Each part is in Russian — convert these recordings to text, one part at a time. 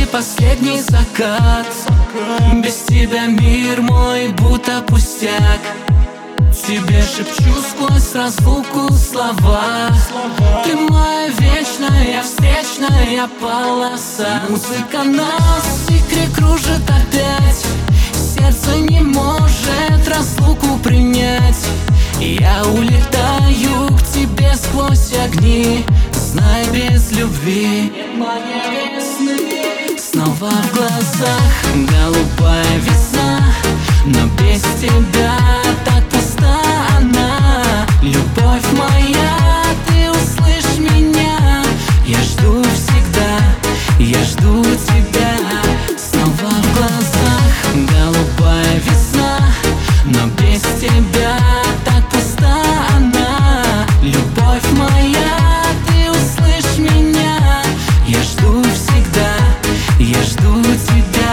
последний закат. Без тебя мир мой будто пустяк. Тебе шепчу сквозь разлуку слова. Ты моя вечная встречная полоса. Музыка нас в игре кружит опять. Сердце не может разлуку принять. Я улетаю к тебе сквозь огни. Знай, без любви моей весны. Снова в глазах голубая весна, но без тебя так пуста она. Любовь моя, ты услышь меня. Я жду всегда, я жду тебя. Снова в глазах голубая весна, но без тебя так пуста она. Любовь моя, ты услышь меня. Я жду всегда, я жду тебя.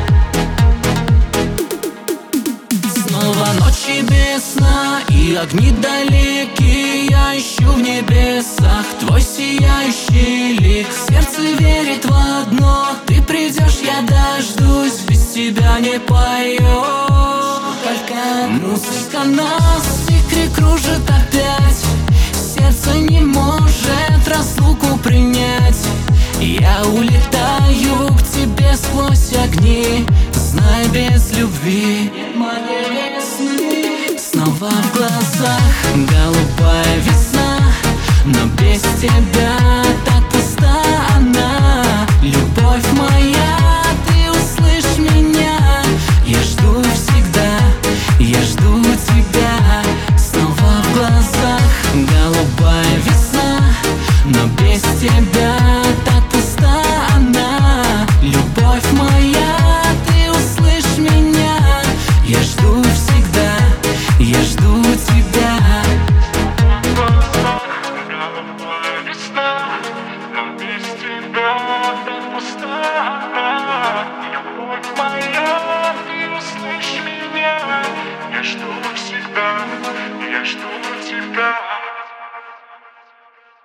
Снова ночи без сна и огни далеки. Я ищу в небесах твой сияющий лик. Сердце верит в одно: ты придешь, я дождусь. Без тебя не пою. Только музыка нас в игре кружит опять. Сердце не может разлуку принять. Я улетаю к тебе сквозь огни. Знай, без любви моей весны. Снова в глазах голубая весна, но без тебя так